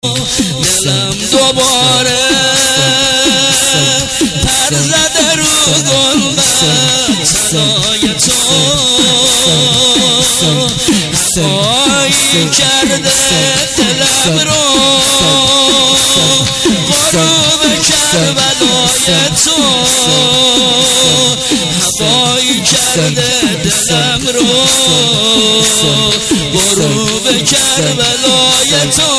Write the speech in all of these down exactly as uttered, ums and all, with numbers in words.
دلم دوباره پر زده رو گنبد صدای تو هوایی کرده دلم رو غروب کربلای تو هوایی کرده دلم رو غروب کربلای تو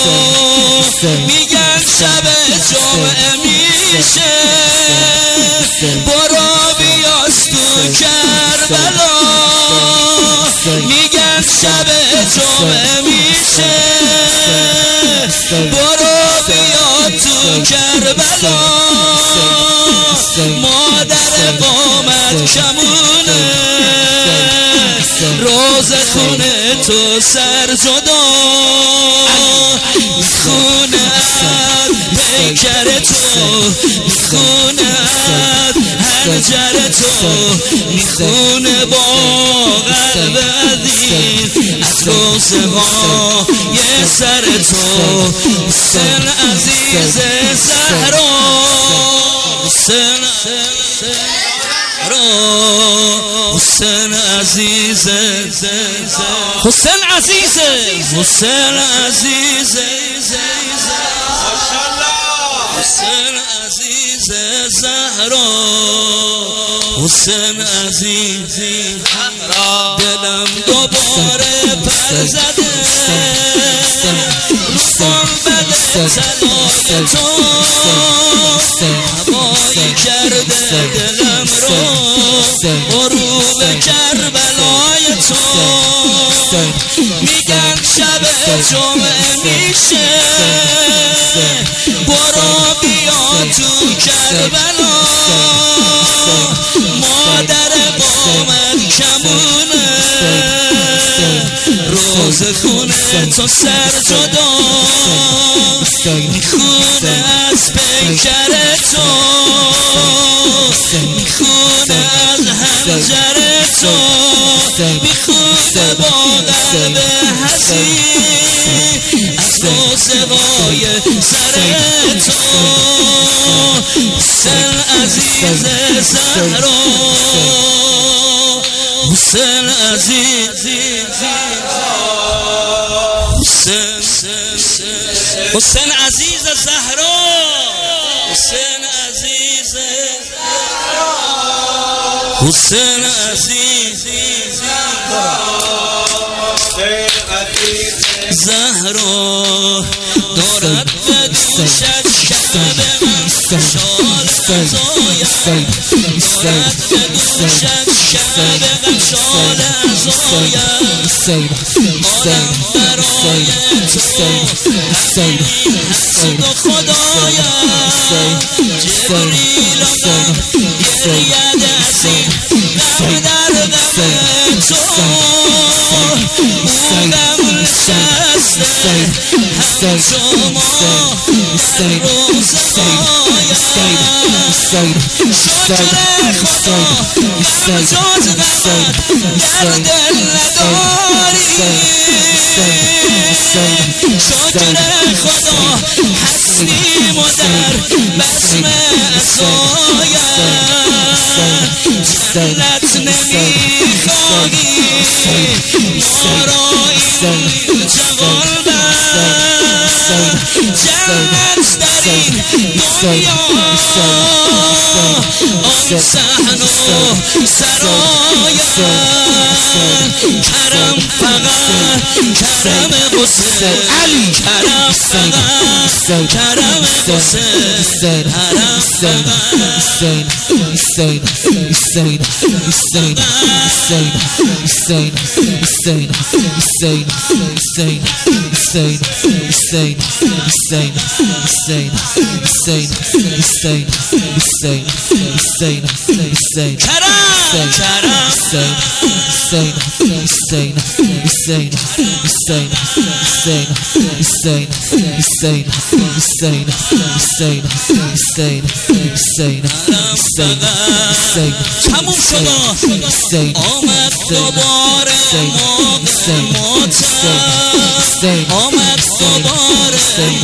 میگن شب جمعه میشه برو بیاس تو کربلا میگن شب جمعه میشه برو بیا تو کربلا مادر قامت کمونه روز خونه تو سر جدا خونه پیکر تو میخونه هنجر تو میخونه با قلب عزیز از روزه ها یه سر تو حسین عزیز زهرا حسین حسین عزیز حسین عزیز حسین عزیز حسین عزیز زهرا حسین عزیز دلم دوباره پر زده رو گنبد طلای تو هوایی کرده دلم رو غروب کربلای تو میگن شب جمعه میشه برو بیا تو کربلا مادر قامت کمونه روز خونه تو سر جدا میخونه از پیکر تو میخونه از هنجر تو میخونه با قلب حزین از روزهای سر تو حسین عزیز زهرا حسین عزیز حسین حسین عزیز زهرا حسین عزیز حسین عزیز زهرا دارد به دوشت شب من شال ازایم دارد به دوشت شب من شال ازایم آدم برای تو حقیقی هست و خدایم جبریل آمد گرید از این غم در غم تو او غم نشسته هم شما هر روز باید شکر خدا غم جز غم در دل نداری شکر خدا هستیم و در بسم عصایم جنت نمیخواهی ما را این جوال بر جنت در این دنیا آن صحن و سرایم کرم فقط کرم حسین علی کرم فقط کرم حسین حرم فقط حسین حسین حسین حسین حسین حسین حسین حسین حسین حسین حسین حسین حسین حسین حسین حسین حسین حسین کرم کرم حسین حسین حسین حسین حسین حسین حسین حسین حسین حسین حسین حسین حسین تموم شد آمد دوباره موقع موتم آمد دوباره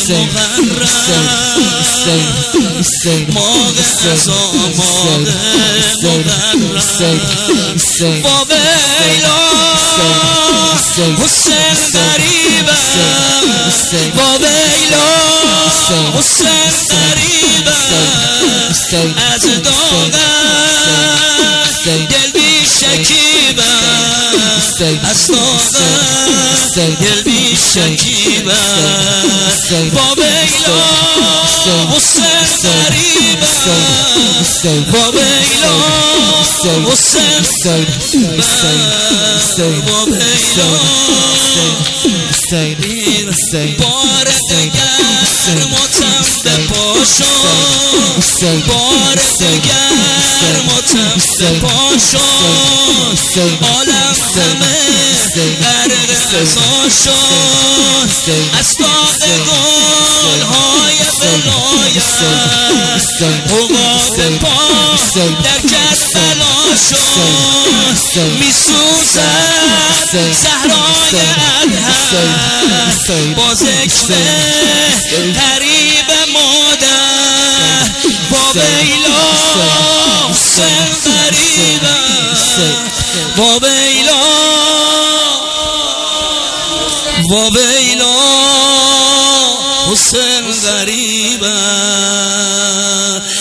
مغرب ماه ازا ماه مغرب با ویلا حسین غریبم با ویلا حسین غریبم از داغم دل بی شکیبم از داغم دل بی شکیبم با ویلا حسین غریبم با ویلا حسین با ویلا بار دگر ماتم به پاشو بار دگر ماتم به پاشو عالم همه غرق رضا شد از داغ گل های ولایت عقاب پاک در کربلا شد میسوزد صحرای ادهم با ذکر غریب مادر با ویلا حسین غریبم با ویلا با ویلا حسین غریبم